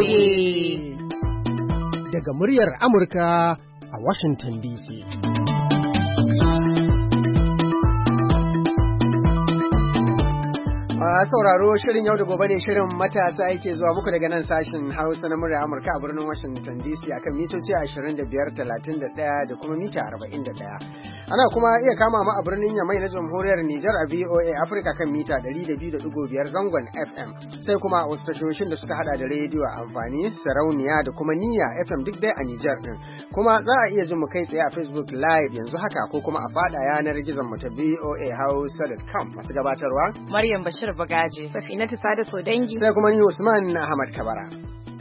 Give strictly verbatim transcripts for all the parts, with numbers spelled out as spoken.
A. Daga muryar Amurka a Washington D C. A sauraro shirin yau da gobe ne shirin matasa yake zuwa muku daga nan sashin Hausa na murya Amurka a birnin Washington D C akan mitoci ashirin da biyar, talatin da ɗaya da kuma mita arba'in da ɗaya. Ana kuma iya kama mu a birnin Yamai na Jamhuriyar Nijar a V O A Africa kan mita ɗari da biyu da ɗigo biyar zangon F M. Sai kuma a wasu tashoshin da suka hada da rediyo a amfani, sarauniya da kuma niyya F M duk dai a Nijar din. Kuma za a iya jin mu kai tsaye a Facebook Live yanzu haka ko kuma a fada yanar gizon mu ta V O A Hausa dot com. Masu gabatarwa Maryam Bashir Bagaje, Safinatu Sada Sodangi, sai kuma ni Usman Ahmad Kabara.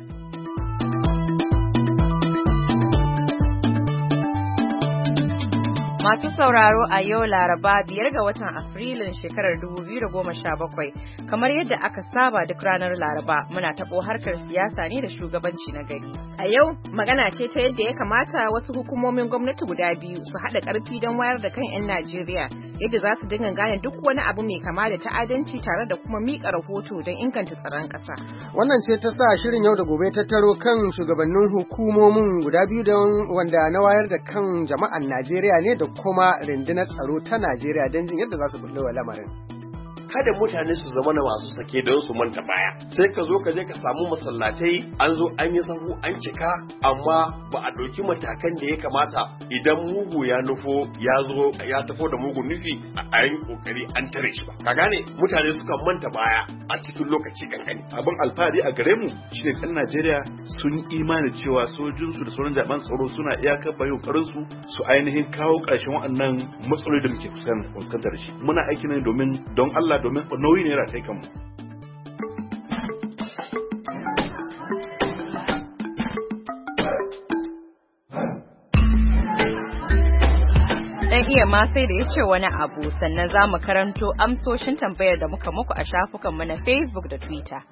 Masu sauraro a yau Laraba biyar ga watan Afrilun shekarar dubu biyu da goma sha bakwai, kamar yadda aka saba duk ranar Laraba muna taɓo harkar siyasa ne da shugabanci na gari. A yau magana ce ta yadda ya kamata wasu hukumomin gwamnati guda biyu su haɗa ƙarfi don wayar da kan 'yan Najeriya yadda za su dinga gane duk wani abu mai kama da ta'addanci tare da kuma miƙa rahoto don inganta tsaron ƙasa. Wannan ce ta sa shirin yau da gobe tattaro kan shugabannin hukumomin guda biyu don wanda na wayar da kan jama'an Najeriya ne da kuma rundunar tsaro ta Najeriya don jin yadda za su bullo wa lamarin. Kada mutane su zama na masu sake don su manta baya, sai ka zo ka je ka samu masallatai an zo an yi sahu an cika amma ba a ɗauki matakan da ya kamata idan mugu ya nufo ya zo ya tafo da mugun nufi a yi kokari an tare shi ba. Ka gane mutane suka manta baya a cikin lokaci kankani. Abin alfahari a gare mu shine ɗan Najeriya sun imani cewa sojinsu da sauran jami'an tsaro suna iyakar bayan kokarin su su ainihin kawo ƙarshen waɗannan matsaloli da muke fuskantar shi. Muna aiki ne domin don Allah domin nauyi ne ratai kanmu. Dan iya ma sai da ya ce wani abu sannan za mu karanto amsoshin tambayar da muka muku a shafukanmu na Facebook da Twitter.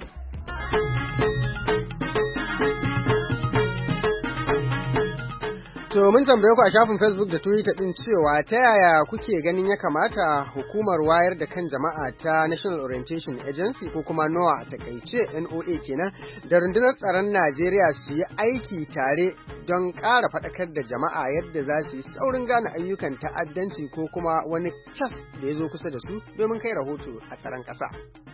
To mun tambaye ku a shafin Facebook da Twitter din cewa ta yaya kuke ganin ya kamata hukumar wayar da kan jama'a ta National Orientation Agency ko kuma NOAA a takaice N O A kenan da rundunar tsaron Najeriya su yi aiki tare don ƙara faɗakar da jama'a yadda za su yi saurin gane ayyukan ta'addanci ko kuma wani cas da ya zo kusa da su domin kai rahoto a tsaron ƙasa.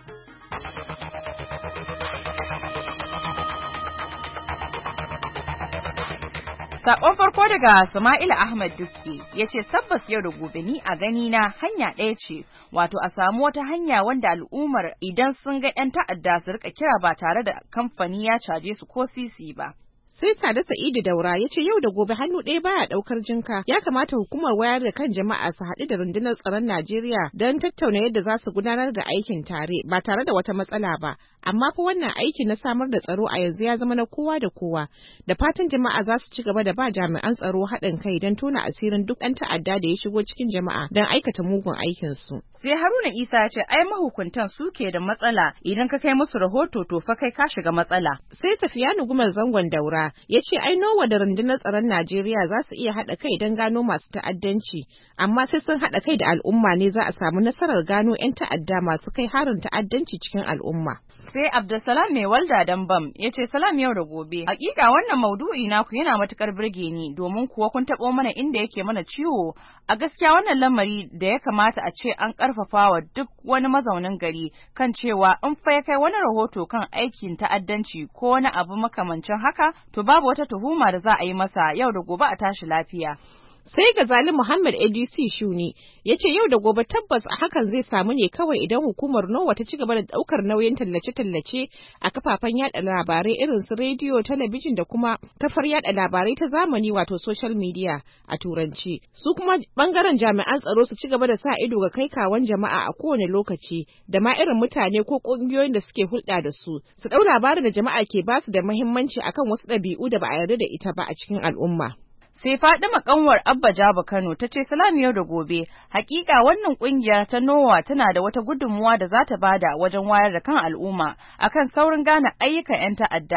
Sakon farko daga Sama'ila Ahmad Dukki ya ce tabbas yau da gobe ni a gani na hanya ɗaya ce, wato a samu wata hanya wanda al'ummar idan sun ga 'yan ta'adda su rika kira ba tare da kamfani ya caje su ko sisi ba. Sai Sada Sa'idu Daura ya ce yau da gobe hannu ɗaya baya ɗaukar jinka, ya kamata hukumar wayar da kan jama'a su haɗu da rundunar tsaron Najeriya don tattauna yadda za su gudanar da aikin tare ba tare da wata matsala ba. Amma fa wannan aiki na samar da tsaro a yanzu ya zama na kowa da kowa. Da fatan jama'a za su ci gaba da ba jami'an tsaro haɗin kai don tona asirin duk ɗan ta'adda da ya shigo cikin jama'a don aikata mugun aikinsu. Sai Haruna Isa ya ce ai mahukuntan suke da matsala idan ka kai musu rahoto to fa kai ka shiga matsala. Sai Safiyanu Gumar Zangon Daura ya ce ai nowa da rundunar tsaron Najeriya za su iya haɗa kai don gano masu ta'addanci, amma sai sun haɗa kai da al'umma ne za a samu nasarar gano 'yan ta'adda masu kai harin ta'addanci cikin al'umma. Sai Abdulsalam mai walda Dambam ya ce salam yau da gobe. Hakika wannan maudu'i naku yana matukar birge ni domin kuwa kun taɓo mana inda yake mana ciwo. A gaskiya wannan lamari da ya kamata a ce an ƙarfafa wa duk wani mazaunin gari kan cewa in fa ya kai wani rahoto kan aikin ta'addanci ko wani abu makamancin haka to babu wata tuhuma da za a yi masa. Yau da gobe a tashi lafiya. Sai Gazali Muhammad A D C Shuni ya ce yau da gobe tabbas a hakan zai samu ne kawai idan hukumar NOAA ta ci gaba da daukar nauyin tallace-tallace a kafafen yada labarai irin su rediyo, talabijin da kuma kafar yada labarai ta zamani wato social media a turanci. Su kuma bangaren jami'an tsaro su ci gaba da sa ido ga kai kawan jama'a a kowane lokaci da ma irin mutane ko kungiyoyin da suke hulɗa da su. Su dau labarin da jama'a ke basu da muhimmanci akan wasu ɗabi'u da ba a yarda da ita ba a cikin al'umma. Sai Fadima kanwar Abba Jaba Kano ta ce salam yau da gobe, hakika wannan kungiya ta NOAA tana da wata gudunmuwa da za ta bada wajen wayar da kan al'umma akan saurin gane ayyukan 'yan ta'adda.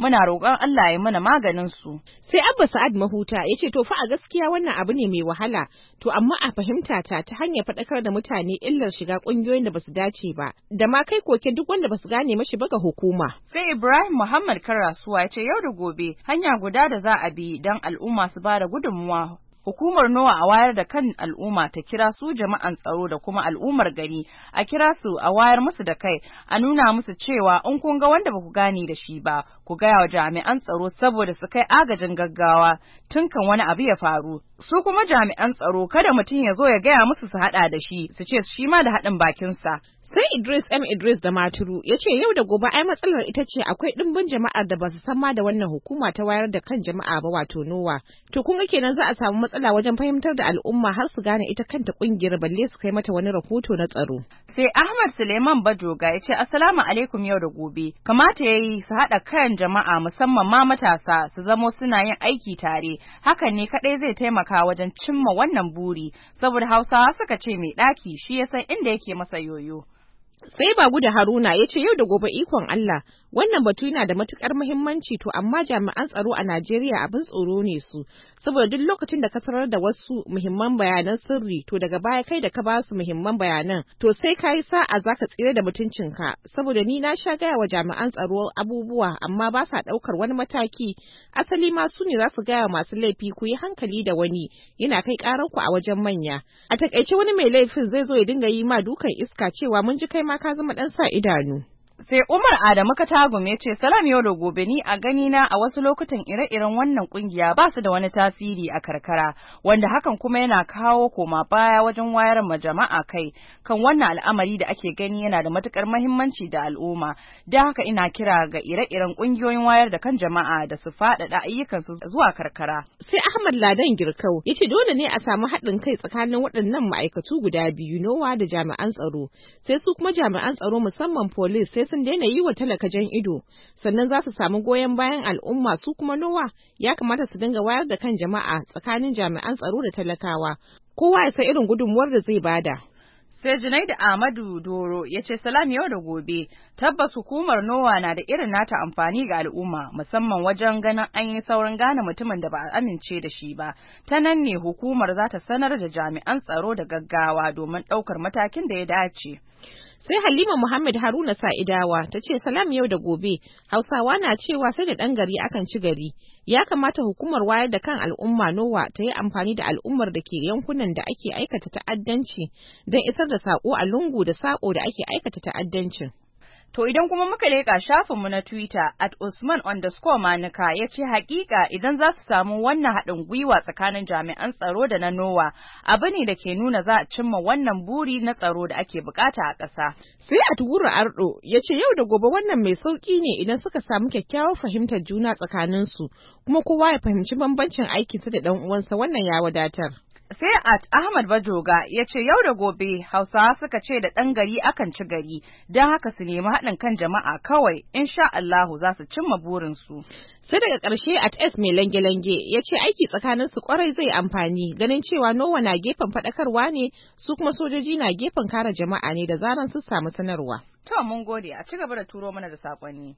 muna roƙon Allah ya mana maganin su. Sai Abba Sa'ad Mahuta ya ce to fa a gaskiya wannan abu ne mai wahala, to amma a fahimta ta ta hanyar faɗakar da mutane illar shiga ƙungiyoyin da basu dace ba, da ma kai koke duk wanda basu gane mashi ba ga hukuma. Sai Ibrahim Muhammad Karasuwa ya ce yau da gobe hanya guda da za a bi don al'umma su ba da gudunmuwa. Hukumar Nowa a wayar da kan al'umma ta kira su jama'an tsaro da kuma al'ummar gari, a kira su a wayar musu da kai, a nuna musu cewa in kun ga wanda ba ku gane da shi ba, ku gaya wa jami'an tsaro saboda su kai agajin gaggawa tun kan wani abu ya faru. Su kuma jami'an tsaro kada mutum ya zo ya gaya musu su haɗa da shi, su ce shi ma da haɗin bakinsa. Sai Idris M. Idris da Maturu ya ce yau da gobe ai matsalar ita ce akwai ɗimbin jama'ar da ba su san ma da wannan hukuma ta wayar da kan jama'a ba wato Nowa. To kun ga kenan za a samu matsala wajen fahimtar da al'umma har su gane ita kanta ƙungiyar balle su kai mata wani rahoto na tsaro. Sai Ahmad Suleiman Bajoga ya ce Assalamu alaikum yau da gobe. Kamata ya yi su haɗa kan jama'a musamman ma matasa su zamo suna yin aiki tare. Hakan ne kaɗai zai taimaka wajen cimma wannan buri. Saboda Hausawa suka ce mai ɗaki shi ya san inda yake masa yoyo. Sai Bagu da Haruna ya ce yau da gobe ikon Allah wannan batu yana da matukar muhimmanci to amma jami'an tsaro a Najeriya abin tsoro ne su saboda duk lokacin da ka sanar da wasu muhimman bayanan sirri to daga baya kai da ka ba su muhimman bayanan to sai ka yi sa'a zaka tsire da mutuncinka saboda ni na sha gaya wa jami'an tsaro abubuwa amma ba sa daukar wani mataki asali ma su ne za su gaya masu laifi ku yi hankali da wani yana kai karar ku a wajen manya a takaice wani mai laifin zai zo ya dinga yi ma dukan iska cewa mun ji kai ma ka zama dan sa idanu. Sai Umar Adamu Katagum ya ce salam yau da gobe ni a gani na a wasu lokutan ire-iren wannan kungiya ba su da wani tasiri a karkara wanda hakan kuma yana kawo koma baya wajen wayar ma jama'a kai kan wannan al'amari da ake gani yana da matukar muhimmanci da al'umma don haka ina kira ga ire-iren kungiyoyin wayar da kan jama'a da su faɗaɗa ayyukansu zuwa karkara. Sai Ahmad Ladan Girkau ya ce dole ne a samu haɗin kai tsakanin waɗannan ma'aikatu guda biyu Nowa da jami'an tsaro sai su kuma jami'an tsaro musamman police sai sun daina yi wa talaka jan ido sannan za su samu goyon bayan al'umma su kuma Nowa ya kamata su dinga wayar da kan jama'a tsakanin jami'an tsaro da talakawa kowa ya san irin gudunmuwar da zai bada. Sai Junaidu Ahmadu Doro ya ce salam yau da gobe tabbas hukumar Nowa na da irin nata amfani ga al'umma musamman wajen ganin an yi saurin gane mutumin da ba a amince da shi ba ta nan ne hukumar za ta sanar da jami'an tsaro da gaggawa domin ɗaukar matakin da ya dace. Sai Halima Muhammad Haruna Sa'idawa ta ce salam yau da gobe Hausawa na cewa sai da ɗan gari akan ci gari ya kamata hukumar wayar da kan al'umma Nowa ta yi amfani da al'ummar da ke yankunan da ake aikata ta'addanci don isar da saƙo a lungu da saƙo da ake aikata ta'addancin. To idan kuma muka leƙa shafinmu na Twitter at Usman underscore Manuka ya ce hakika idan za su samu wannan haɗin gwiwa tsakanin jami'an tsaro da na Nowa abu ne da ke nuna za a cimma wannan buri na tsaro da ake bukata a ƙasa. Sai at Wura Ardo ya ce yau da gobe wannan mai sauƙi ne idan suka samu kyakkyawar fahimtar juna tsakaninsu kuma kowa ya fahimci bambancin aikinsa da ɗan uwansa wannan ya wadatar. Sai at Ahmad Bajoga ya ce yau da gobe Hausawa suka ce da ɗan gari akan ci gari don haka su nemi haɗin kan jama'a kawai insha Allahu za su cimma burinsu. Sai daga ƙarshe at S mai lange-lange ya ce aiki tsakanin su kwarai zai amfani ganin cewa Nowa na gefen faɗakarwa ne su kuma sojoji na gefen kare jama'a ne da zaran su samu sanarwa. To mun gode a ci gaba da turo mana da saƙonni.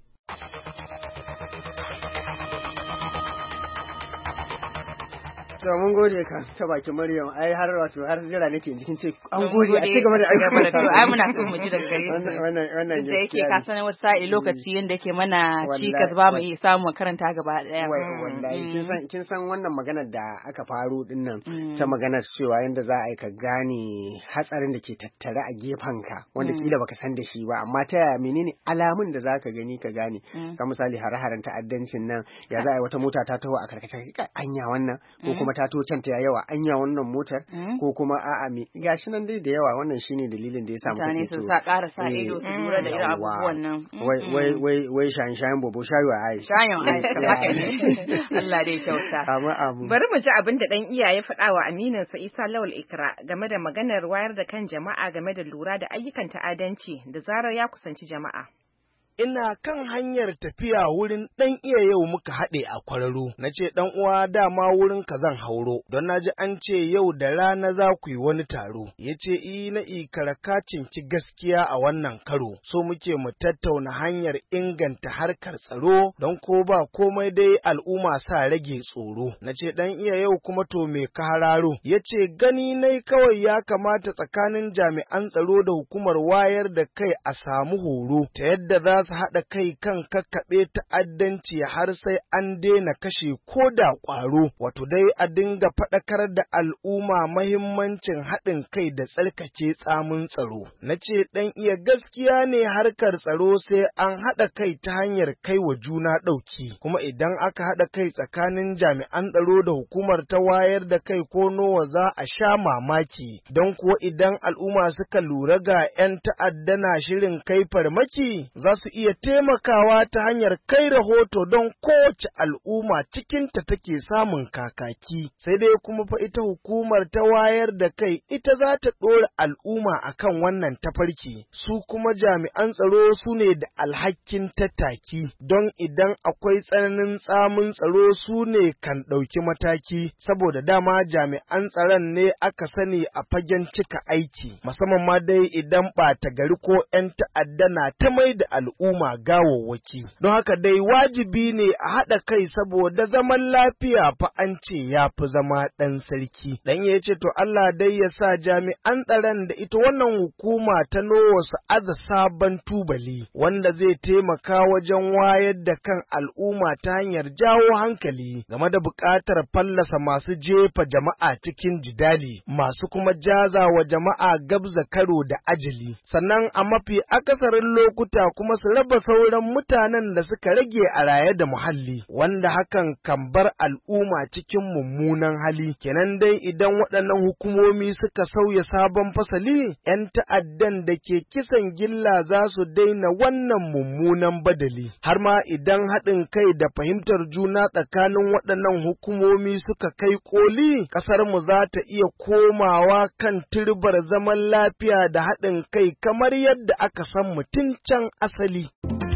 To mun gode ka ta baki Maryam ai har wato har jira nake jikin ce an gode a cigaba da aiki to ai muna so mu ji daga gare su wannan wannan da yake ka sanar wata sa'i lokaci yanda yake mana cikas ba mu iya samu karanta gaba daya wallahi kin san kin san wannan maganar da aka faro din nan ta maganar cewa yanda za a yi ka gane hatsarin da ke tattare a gefen ka wanda kila baka san da shi ba amma ta yaya menene alamun da zaka gani ka gane ka misali hare-haren ta'addancin nan ya za a yi wata mota ta taho a karkace anya wannan ko kuma ta to canta ya yawa anya wannan motar ko kuma a'a me gashi nan dai da yawa wannan shine dalilin da ya samu mutane su sa ƙara sa ido su lura da irin abubuwan nan wai wai wai wai shayin shayin bobo shayo ai shayin ai Allah dai kyauta amma abu bari mu ji abin da dan iyaye faɗa wa aminin sa Isa Lawal Ikra game da maganar wayar da kan jama'a game da lura da ayyukan ta'adanci da zarar ya kusanci jama'a. ina kan hanyar tafiya wurin ɗan iya yau muka haɗe a kwararo. Na ce ɗan uwa dama wurin ka zan hauro, don na ji an ce yau da rana za ku yi wani taro. Ya ce i na ikara ka cinki gaskiya a wannan karo, so muke mu tattauna hanyar inganta harkar tsaro don ko ba komai dai al'umma sa rage tsoro. Na ce ɗan iya yau kuma to me ka hararo? Ya ce gani nai kawai ya kamata tsakanin jami'an tsaro da hukumar wayar da kai a samu horo ta yadda za su haɗa kai kan kakkaɓe ta'addanci har sai an daina kashe ko da ƙwaro, wato dai a dinga faɗakar da al'umma mahimmancin haɗin kai da tsarkake tsamin tsaro. Na ce ɗan iya gaskiya ne harkar tsaro sai an haɗa kai ta hanyar kai wa juna ɗauki, kuma idan aka haɗa kai tsakanin jami'an tsaro da hukumar ta wayar da kai ko nowa za a sha mamaki, don kuwa idan al'umma suka lura ga 'yan ta'adda na shirin kai farmaki za su iya taimakawa ta hanyar kai rahoto don kowace al'umma cikinta take samun kakaki. Sai dai kuma fa ita hukumar ta wayar da kai ita za ta ɗora al'umma akan wannan tafarki, su kuma jami'an tsaro su ne da alhakin tattaki, don idan akwai tsananin tsamin tsaro su ne kan ɗauki mataki, saboda dama jami'an tsaron ne aka sani a fagen cika aiki, musamman ma dai idan ɓata gari ko 'yan ta'adda na ta mai da al'umma gawawwaki. Don haka dai wajibi ne a haɗa kai saboda zaman lafiya fa an ce ya fi zama ɗan sarki. Dan ya ce to Allah dai ya sa jami'an tsaron da ita wannan hukuma ta nowa su aza sabon tubali wanda zai taimaka wajen wayar da kan al'umma ta hanyar jawo hankali game da buƙatar fallasa masu jefa jama'a cikin jidali, masu kuma jaza wa jama'a gabza karo da ajali. Sannan a mafi akasarin lokuta kuma su raba sauran mutanen da suka rage a raye da muhalli, wanda hakan kan bar al'umma cikin mummunan hali. Kenan dai idan waɗannan hukumomi suka sauya sabon fasali, 'yan ta'addan da ke kisan gilla za su daina wannan mummunan badali. Har ma idan haɗin kai da fahimtar juna tsakanin waɗannan hukumomi suka kai koli, ƙasarmu za ta iya komawa kan turbar zaman lafiya da haɗin kai kamar yadda aka san mutum can asali.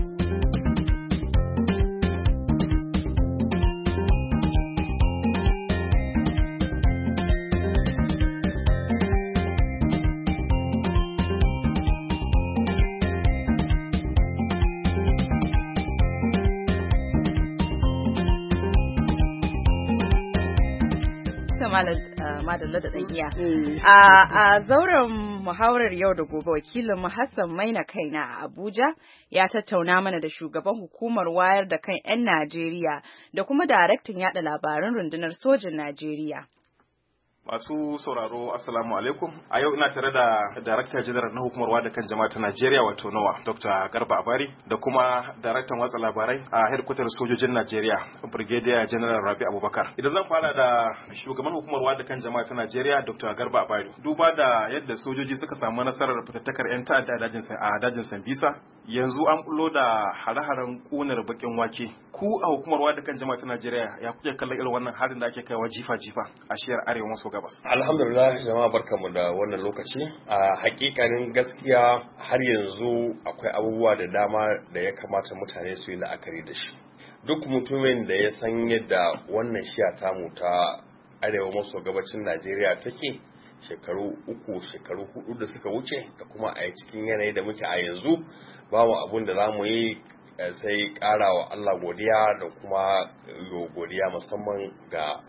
Madalla da ɗan iya. A zauren muhawarar yau da gobe wakilin mu Hassan Maina Kaina a Abuja ya tattauna mana da shugaban hukumar wayar da kan 'yan Najeriya da kuma daraktan yada labaran rundunar sojin Najeriya. Masu sauraro assalamu alaikum. A yau ina tare da Darakta General na hukumar wada kan jama'a ta Najeriya wato NOWA Doctor Garba Abari da kuma Daraktan watsa labarai a hedkwatar sojojin Najeriya Brigadier General Rabi Abubakar. Idan zan fara da shugaban hukumar wada kan jama'a ta Najeriya Doctor Garba Abari. Duba da yadda sojoji suka samu nasarar fitattakar 'yan ta'adda a dajin a dajin Sambisa, yanzu an bullo da hare-haren kunar bakin wake. Ku a hukumar wada kan jama'a ta Najeriya ya kuke kallon irin wannan harin da ake kaiwa jifa-jifa a shiyar arewa maso gabas? Alhamdulillah jama'a barkamu da wannan lokaci. A hakikanin gaskiya har yanzu akwai abubuwa da dama da ya kamata mutane su yi la'akari da shi. Duk mutumin da ya san yadda wannan shiya tamu ta arewa maso gabacin Najeriya take shekaru uku shekaru hudu da suka wuce da kuma a cikin yanayi da muke a yanzu, babu abun da za mu yi sai ƙara wa Allah godiya da kuma yo godiya musamman ga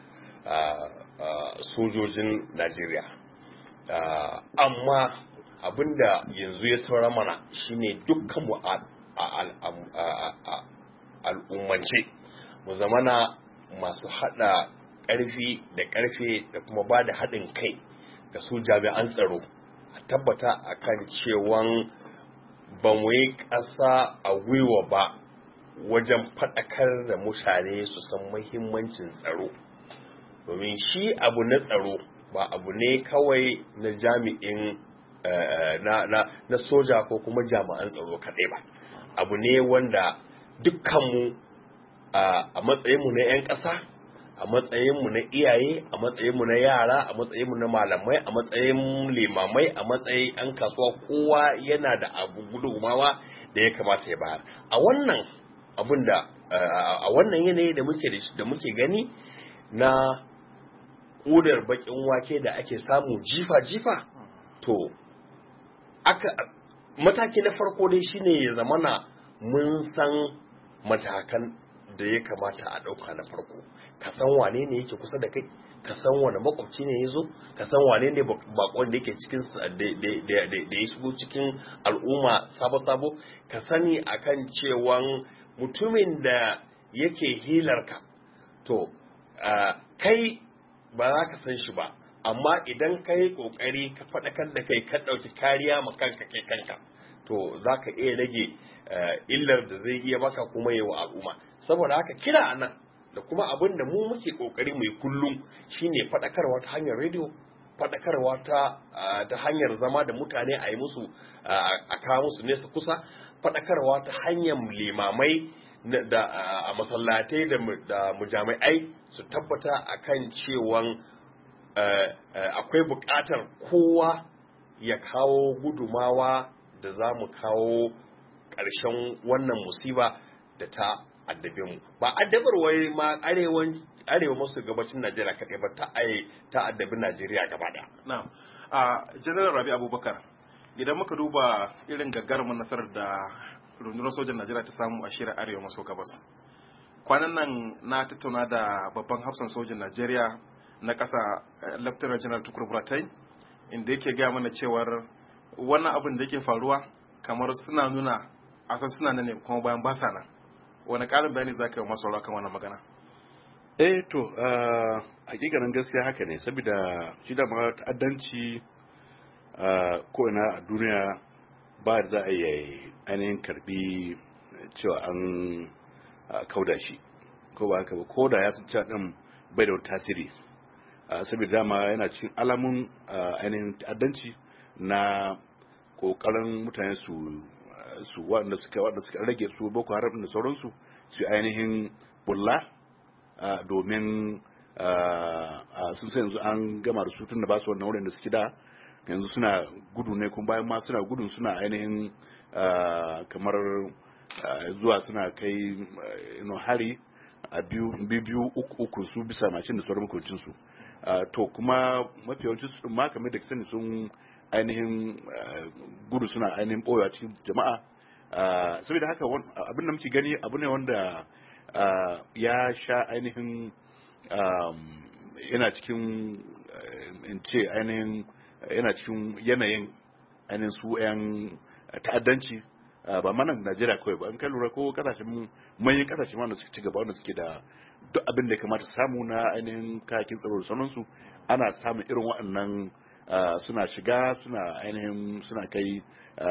sojojin Najeriya. Amma abinda yanzu ya saura mana shine dukkanmu al'ummance mu zamana masu hada ƙarfi da ƙarfe da kuma ba da haɗin kai ga su jami'an tsaro, a tabbata akan cewan ba mu yi ƙasa a gwiwa ba wajen faɗakar da mutane su san muhimmancin tsaro, domin shi abu na tsaro ba abu ne kawai na jami'in na, na, na soja ko kuma jami'an tsaro kaɗai ba, abu ne wanda dukkanmu a matsayinmu na 'yan ƙasa, a matsayinmu na iyaye, a matsayinmu na yara, a matsayinmu na malamai, a matsayin limamai, a matsayin 'yan kasuwa, kowa yana da abu gudunmawa da ya kamata ya bayar. A wannan abin da a wannan yanayi da muke da muke gani na ƙudar bakin wake da ake samu jifa-jifa, to aka mataki na farko dai shine ya zamana mun san matakan da ya kamata a ɗauka na farko. Ka san wane ne yake kusa da kai, ka san wane makwabci ne ya zo, ka san wane ne bakon da yake cikin da ya shigo cikin al'umma sabo-sabo, ka sani akan cewan mutumin da yake hilarka, to kai ba za ka san shi ba, amma idan ka yi ƙoƙari ka faɗakar da kai ka ɗauki kariya ma kanka kai kanka, to za ka iya rage illar da zai iya maka kuma yi wa al'umma. Saboda haka kira a nan da kuma abin da mu muke ƙoƙari mai kullum shine faɗakarwa ta hanyar rediyo, faɗakarwa ta ta hanyar zama da mutane a yi musu a kawo musu nesa kusa, faɗakarwa ta hanyar limamai da a masallatai da mujami'ai su tabbata akan cewan akwai buƙatar kowa ya kawo gudumawa da za mu kawo ƙarshen wannan musiba da ta addabe mu. Ba addabar wai ma arewan arewa maso gabacin Najeriya kaɗai ba, ta ta addabi Najeriya gaba da. Na'am. A General Rabi Abubakar, idan muka duba irin gagarumin nasarar da rundunar sojan Najeriya ta samu a shirin arewa maso gabas. Kwanan nan na tattauna da babban hafsan sojan Najeriya na ƙasa Lieutenant General Tukur Buratai, inda yake gaya mana cewar wannan abin da yake faruwa kamar suna nuna a san suna nan ne kuma bayan ba sa nan. Wani ƙarin bayani za ka yi masu kan wannan magana? Eh to, hakikanin gaskiya haka ne, saboda shi da ma ta'addanci ko ina a duniya ba da za a yi ainihin karbi cewa an kauda shi, ko ba haka ba, ko da ya san cewa ɗin bai da tasiri, saboda dama yana cikin alamun ainihin ta'addanci na kokarin mutane su su waɗanda suka waɗanda suka rage su boko haram da sauransu su ainihin bulla domin sun sai yanzu an gama da su tun da ba su wannan wurin da suke da yanzu suna gudu ne, kuma bayan ma suna gudun suna ainihin kamar zuwa suna kai hari a biyu biyu uku uku su bisa mashin da sauran makwacin su, to kuma mafi yawancin su ma kamar da sani sun ainihin gudu suna ainihin ɓoyewa cikin jama'a, saboda haka abin da muke gani abu ne wanda ya sha ainihin yana cikin in ce ainihin yana cikin yanayin ainihin su 'yan ta'addanci ba mana Najeriya kawai ba, an kai lura ko kasashen manyan kasashe ma da suke ci gaba wanda suke da duk abin da ya kamata samu na ainihin kayakin tsaro da sauransu, ana samun irin waɗannan suna shiga suna ainihin suna kai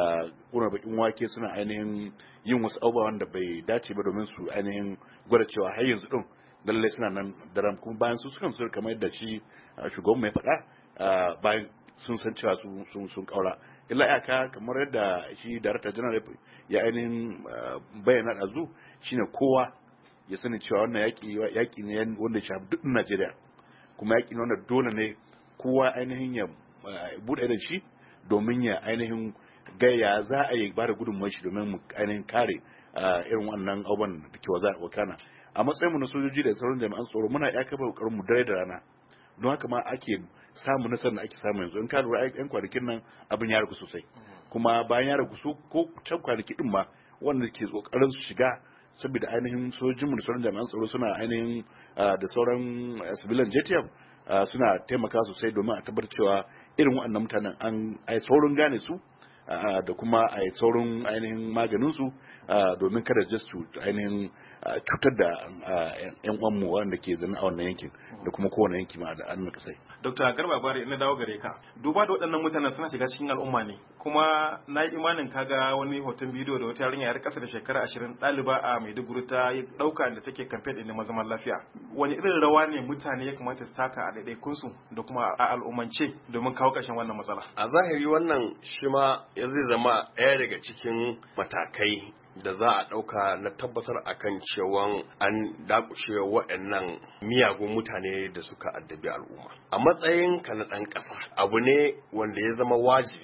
kuna bakin wake, suna ainihin yin wasu abubuwa wanda bai dace ba domin su ainihin gwada cewa har yanzu din lallai suna nan daram, kuma bayan su sukan sur kamar yadda shi shugaban mai faɗa bayan sun san cewa sun sun kaura. Illa iyaka kamar yadda shi Director General ya ainihin bayyana da zu shine kowa ya sani cewa wannan yaki yaki ne wanda ya shafi duk Najeriya, kuma yaki ne wanda dole ne kowa ainihin ya bude da shi domin ya ainihin gaya za a yi ba da gudunmawar shi domin mu ainihin kare irin wannan abubuwan da ke wakana. A matsayin mu na sojoji da sauran jami'an tsaro muna iya kafa kokarin mu dare da rana, don haka ma ake samu nasarar da ake samu yanzu. In ka lura yan kwanakin nan abin ya ragu sosai, kuma bayan ya ragu su ko can kwanaki din ma wanda ke kokarin su shiga, saboda ainihin sojojinmu da sauran jami'an tsaro suna ainihin da sauran civilian J T F suna taimaka sosai domin a tabbatar cewa irin waɗannan mutanen an ai saurin gane su da kuma a yi saurin ainihin maganin su domin kada just su ainihin cutar da yan uwanmu wanda ke zama a wannan yankin da kuma kowane yanki ma da an kasai. Dokta Garba Bari, ina dawo gare ka. Duba da waɗannan mutanen suna shiga cikin al'umma ne, kuma na yi imanin kaga wani hoton bidiyo da wata yarinya yar ƙasa da shekara ashirin ɗaliba a Maiduguri ta yi ɗauka da take kamfen ɗin neman zaman lafiya. Wani irin rawa ne mutane ya kamata su taka a ɗaiɗaikunsu da kuma a al'ummance domin kawo ƙarshen wannan matsala? A zahiri wannan shi ma ya zai zama ɗaya daga cikin matakai da za a ɗauka na tabbatar akan cewa an dakushe waɗannan miyagun mutane da suka addabi al'umma. A matsayin ka na ɗan ƙasa, abu ne wanda ya zama wajibi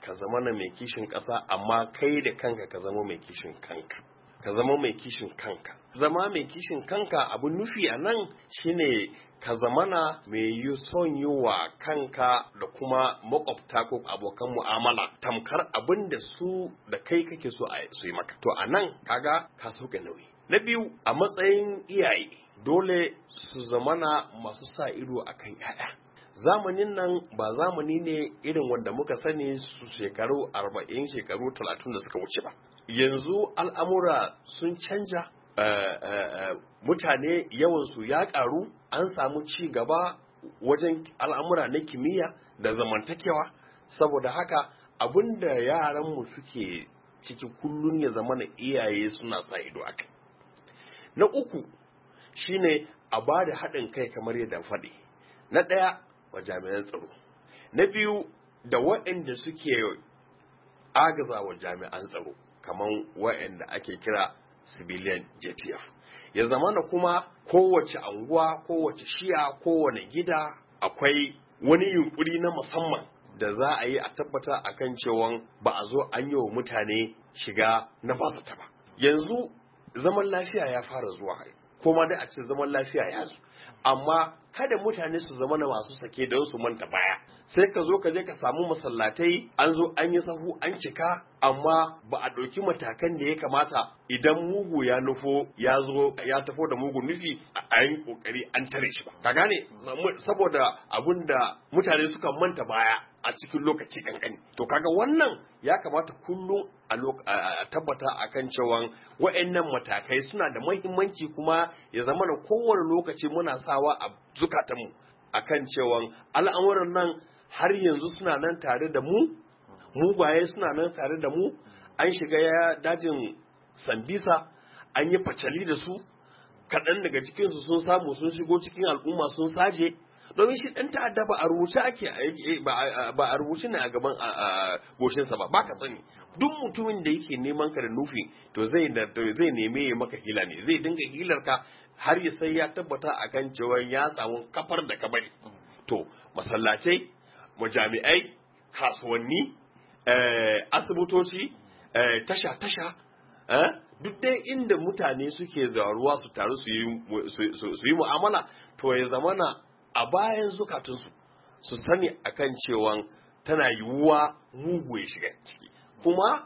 ka zama na mai kishin ƙasa, amma kai da kanka ka zama mai kishin kanka ka zama mai kishin kanka zama mai kishin kanka abin nufi a nan shine ka zamana mai yi son yi wa kanka da kuma makwabta ko abokan mu'amala tamkar abin da su da kai kake so a su yi maka. To a nan kaga ka sauke nauyi. Na biyu, a matsayin iyaye dole su zamana masu sa ido akan 'ya'ya. Zamanin nan ba zamani ne irin wanda muka sani su shekaru arba'in shekaru talatin da suka wuce ba. Yanzu al'amura sun canja. Uh, uh, uh, mutane yawansu ya karu, an samu ci gaba wajen al'amura na kimiyya da zamantakewa, saboda haka abinda yaranmu suke ciki kullum ya zama na iyaye suna sa ido akai. Na uku shine a ba da haɗin kai kamar yadda faɗi. Na ɗaya wa jami'an tsaro. Na biyu da waɗanda suke agaza wa jami'an tsaro kamar waɗanda ake kira civilian J T F. Ya zamana kuma kowace anguwa, kowace shiya, kowane gida akwai wani yunkuri na musamman da za a yi a tabbata akan cewa ba a zo an yi wa mutane shiga na bazata ba. Yanzu zaman lafiya ya fara zuwa, kuma dai a ce zaman lafiya ya zo, amma kada mutane su zama na masu sake don su manta baya. Sai ka zo ka je ka samu masallatai an zo an yi sahu an cika, amma ba a ɗauki matakan da ya kamata idan mugu ya nufo ya zo ya tafo da mugun nufi a yin kokari an tare shi ba. Ka gane, saboda abin da mutane suka manta baya a cikin lokaci kankani. To kaga wannan ya kamata kullum a tabbata akan cewa wa'annan matakai suna da muhimmanci, kuma ya zama da kowane lokaci muna sawa a zukatanmu akan cewa al'amuran nan har yanzu suna nan tare da mu, mugaye suna nan tare da mu. An shiga ya dajin Sambisa, an yi facali da su, kaɗan daga cikinsu sun samu sun shigo cikin al'umma sun saje, domin shi ɗan ta'adda ba a rubuce ake ba a rubuce ne a gaban goshinsa ba, ba ka sani. Duk mutumin da yake neman ka da nufi to zai zai neme ya maka hila ne, zai dinga hilar ka har ya sai ya tabbata akan cewa ya samu kafar da ka bari. To masallacai, majami'ai, kasuwanni, asibitoci, tasha-tasha, duk dai inda mutane suke zaruwa su taru su yi mu'amala, to ya zamana a bayan zukatunsu su sani akan cewa tana yiwuwa mugu ya shiga ciki. Kuma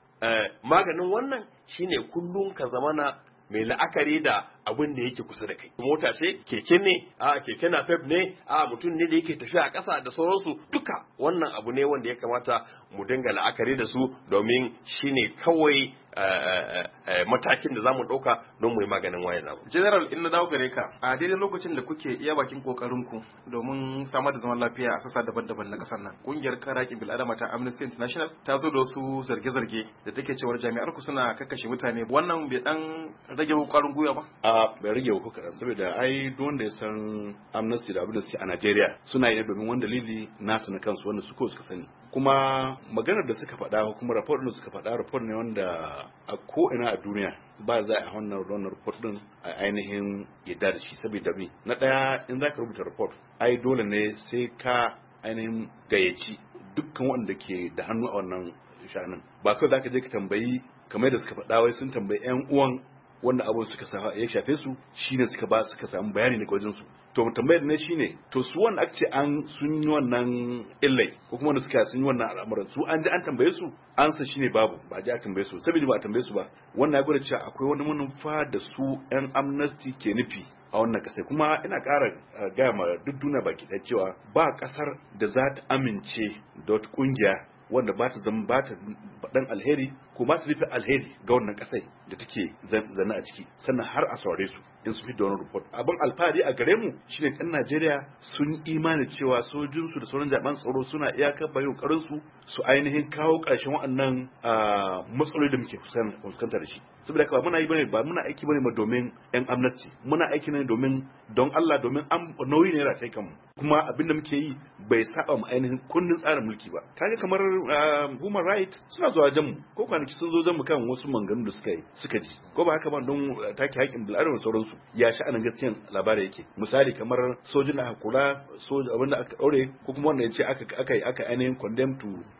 maganin wannan shine kullum ka zamana mai la'akari da abin da yake kusa da kai. Mota ce, keke ne, a keke na pep ne, a mutum ne da yake tafiya a ƙasa da sauransu, duka wannan abu ne wanda ya kamata mu dinga la'akari da su, domin shine kawai matakin da za mu ɗauka don mu yi maganin wayan abu. General, in na dawo gare ka, a daidai lokacin da kuke iya bakin kokarinku domin samar da zaman lafiya a sassa daban-daban na ƙasar nan, ƙungiyar kare haƙƙin bil'adama ta Amnesty International ta zo da wasu zarge-zarge da take cewar jami'ar ku suna kakkashe mutane. Wannan bai dan rage ƙwarin gwiwa ba? A bai rage ku kaɗan, saboda ai duk wanda ya san Amnesty da abin da suke a Najeriya suna yi domin wani dalili nasu na kansu wanda su ko suka sani. Kuma maganar da suka faɗa kuma report da suka faɗa report ne wanda a ko'ina a duniya ba za a wannan wannan report din a ainihin yadda da shi, saboda me na ɗaya in za ka rubuta report ai dole ne sai ka ainihin gayyaci dukkan wanda ke da hannu a wannan shanin, ba kawai za ka je ka tambayi kamar da suka faɗa wai sun tambayi yan uwan wanda abun suka sa ya shafe su shine suka ba suka samu bayani daga wajen su. To tambayar ne shine to su wanda aka ce an sun yi wannan illai ko kuma wanda suka sun yi wannan al'amuran su an ji an tambaye su ansa shine babu, ba ji a tambaye su, saboda ba a tambaye su ba. Wannan ya gwada cewa akwai wani manufa da su yan Amnesty ke nufi a wannan kasai. Kuma ina ƙara gaya ma duk duniya baki ɗaya cewa ba ƙasar da za ta amince da wata ƙungiya wanda ba ta zama ba ta dan alheri ko ba ta rufe alheri ga wannan kasai da take zanna a ciki, sannan har a saurare su in su fi da wani report. Abin alfahari a gare mu shine ɗan Najeriya sun imani cewa sojinsu da sauran jami'an tsaro suna iyakar bayan karin su su ainihin kawo ƙarshen waɗannan matsaloli da muke fuskanta da shi. Saboda haka ba muna yi bane ba muna aiki bane ma domin yan Amnesty, muna aiki ne domin don Allah, domin an nauyi ne ra kai kanmu, kuma abin da muke yi bai saba mu ainihin kundin tsarin mulki ba. Kaga kamar human right suna zuwa jan mu, ko kwanaki sun zo jan mu kan wasu manganu da suka yi suka ji, ko ba haka ba, don take haƙƙin bil'adama sauransu ya sha anan gaskiyan labari yake. Misali kamar sojin da kula soja abin da aka daure ko kuma wanda ya ce aka aka aka ainihin condemn to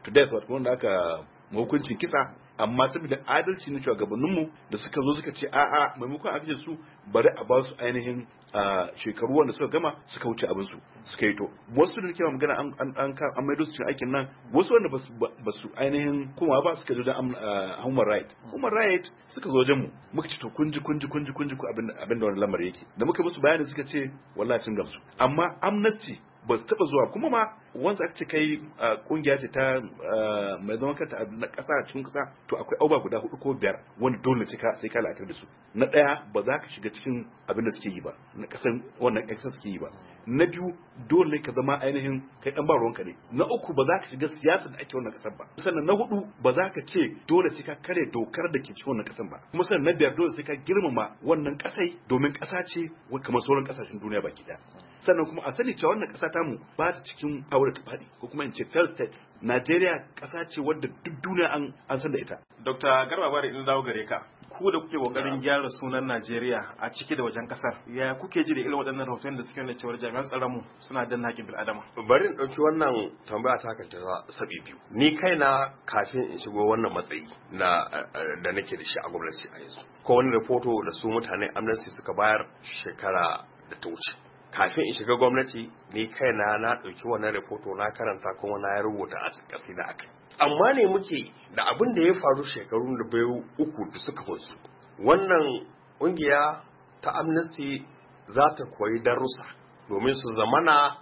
to death wato wanda aka hukuncin kisa, amma saboda adalci na shugabanninmu da suka zo suka ce a'a maimakon a kashe su bari a ba su ainihin shekaru wanda suka gama suka wuce abin su suka yi to wasu da nake magana an an an maido su cikin aikin nan, wasu wanda ba su ainihin kuma ba suka zo da human right human right suka zo wajen mu muka ce to kunji kunji kunji kunji ku abin abin da wannan lamarin yake da muka musu bayani suka ce wallahi sun gamsu, amma amnesty ba su taba zuwa kuma ma wanda aka ce kai kungiya ce ta mai zaman kanta na kasa a cikin kasa, to akwai auba guda hudu ko biyar wanda dole sai ka sai ka la'akari da su. Na daya ba za ka shiga cikin abin da suke yi ba na kasan wannan kasa suke yi ba. Na biyu dole ka zama ainihin kai dan ba ruwanka ne. Na uku ba za ka shiga siyasa da ake wannan kasar ba. Sannan na hudu ba za ka ce dole sai ka kare dokar da ke cikin wannan kasan ba. Kuma sannan na biyar dole sai ka girmama wannan kasai domin kasa ce kamar sauran kasashen duniya baki daya. Sannan kuma a sani cewa wannan kasa tamu ba ta cikin aure ta faɗi ko kuma in ce failed state. Najeriya kasa ce wadda duk duniya an an san da ita. Doctor Garba Bari, in dawo gare ka, ku da kuke kokarin gyara sunan Najeriya a ciki da wajen kasar, ya kuke ji da irin waɗannan rahoton da suke nuna cewa jami'an tsaron mu suna danna haƙƙin bil'adama? Bari in ɗauki wannan tambaya ta kan ta sabi biyu. Ni kaina kafin in shigo wannan matsayi na da nake da shi a gwamnati a yanzu, ko wani rahoto da su mutanen Amnesty suka bayar shekara da ta wuce. Kafin in shiga gwamnati ni kaina na ɗauki wannan rahoto na karanta kuma na rubuta a cikin da aka. Amma ne muke da abin da ya faru shekarun da bai uku da suka wuce. Wannan ƙungiya ta Amnesty za ta koyi darussa domin su zamana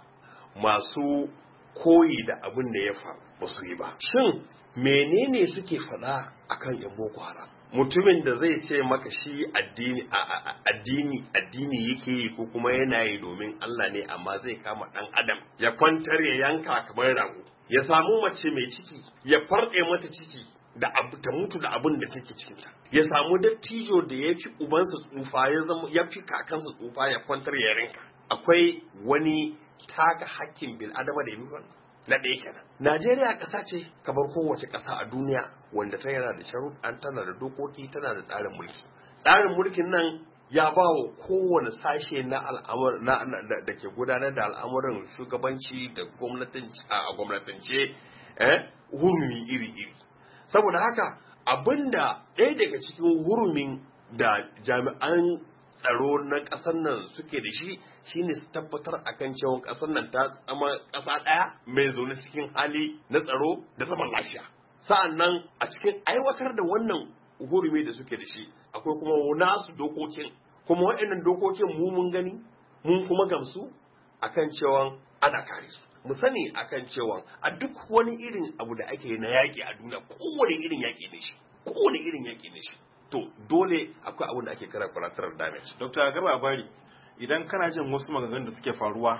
masu koyi da abin da ya faru ba su yi ba. Shin menene suke faɗa akan yan Boko Haram? Mutumin da zai ce maka shi addini addini addini yake yi ko kuma yana yi domin Allah ne, amma zai kama dan adam ya kwantar ya yanka kamar rago, ya samu mace mai ciki ya farɗe mata ciki da abu ta mutu da abin da take cikin ta, ya samu dattijo da ya fi ubansa tsufa ya zama ya fi kakansa tsufa ya kwantar ya rinka. Akwai wani taka hakkin bil adama da ya bi wannan na ɗaya kenan. Najeriya ƙasa ce kamar kowace ƙasa a duniya wanda ta yana da sharuɗan, tana da dokoki, tana da tsarin mulki. Tsarin mulkin nan ya ba wa kowane sashe na al'amur na da ke gudanar da al'amuran shugabanci da gwamnatanci a gwamnatance eh hurumi iri-iri. Saboda haka abinda ɗaya daga cikin hurumin da jami'an tsaro na ƙasar nan suke da shi shine su tabbatar akan cewa ƙasar nan ta zama ƙasa ɗaya mai zaune cikin hali na tsaro da zaman lafiya. Sa'an nan a cikin aiwatar da wannan hurumi da suke da shi akwai kuma nasu dokokin, kuma waɗannan dokokin mu mun gani mun kuma gamsu akan cewa ana kare su. Mu sani akan cewa a duk wani irin abu da ake na yaƙi a duniya, kowane irin yaƙi ne shi kowane irin yaƙi ne shi to dole akwai abin da ake kira collateral damage. Doctor Garba Bari, idan kana jin wasu maganganun da suke faruwa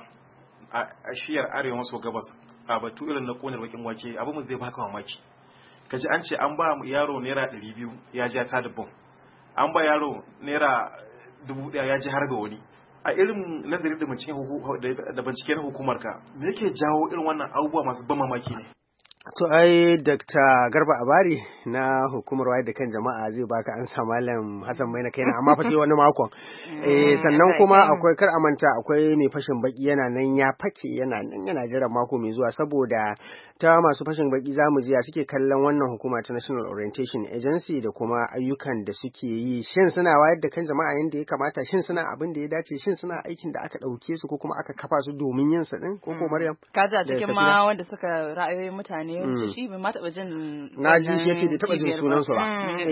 a shiyar arewa maso gabas a batu irin na konar bakin wake, abu mu zai baka mamaki. Kaji an ce an ba yaro naira ɗari biyu ya ja ta dubban, an ba yaro naira dubu ɗaya ya ji harbe wani. A irin nazari da bincike na hukumar ka, me yake jawo irin wannan abubuwa masu ban mamaki ne? To ai Doctor Garba Abari na hukumar wayar da kan jama'a zai baka an sa Malam Hassan Mai na kaina, amma fa sai wani makon. Eh sannan kuma akwai kar amanta akwai mai fashin baki yana nan ya fake yana nan yana jiran mako mai zuwa, saboda ta masu fashin baki zamu ji ya suke kallon wannan hukuma ta National Orientation Agency da kuma ayyukan da suke yi. Shin suna wayar da kan jama'a yanda ya kamata? Shin suna abin da ya dace? Shin suna aikin da aka dauke su ko kuma aka kafa su domin yin sa din? Ko ko Maryam? Kaji a cikin ma wanda suka ra'ayoyin mutane yawanci shi bai ma taɓa jin na ji yace bai taɓa jin sunan su ba.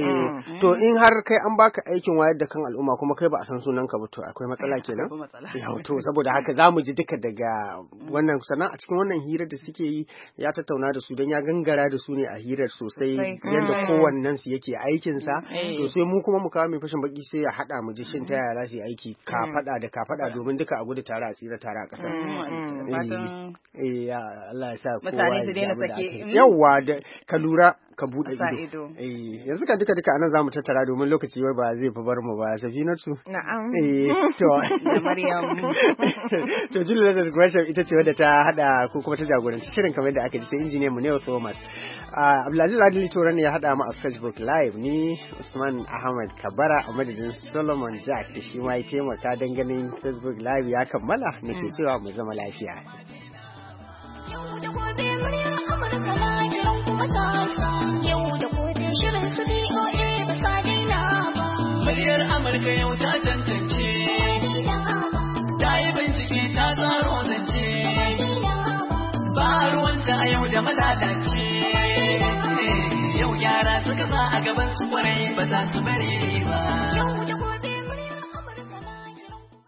To in har kai an baka aikin wayar da kan al'umma kuma kai ba a san sunan ka ba, to akwai matsala kenan. To saboda haka zamu ji duka daga wannan sannan a cikin wannan hira da suke yi ya tattauna da su dan ya gangara da su ne a hirar sosai yadda kowannen su yake aikin sa. To sai mu kuma mu kawo mai fashin baki sai ya hada mu ji shin ta yaya za su yi aiki ka fada da ka fada domin duka a gudu tare a tsira tare a kasar. Eh Allah ya sa kowa mutane su daina sake yawa da ka lura ka bude ido. Eh yanzu ka duka duka anan zamu tattara domin lokaci wai ba zai fi bar mu ba. Safinatu. Na'am. Eh to da Maryam. To Julia da Gresham ita ce wadda ta hada ko kuma ta jagoranci shirin kamar da aka ji, sai injiniyan mu Neo Thomas. Ah Abdulaziz Adili Toran ne ya hada mu a Facebook Live, ni Usman Ahmad Kabara a madadin Solomon Jack da shi ma ya taimaka dan ganin Facebook Live ya kammala, nake cewa mu zama lafiya. Yau da gobe Amurka na kiran kuma tasa. Yau da gobe shirin su B O A ba sa daina ba. Muryar Amurka yau ta tantance. Ta yi bincike ta tsaro zance. Ba ruwanta a yau da malalace. Yau yara suka sa a gaban su kwarai ba za su bari ba.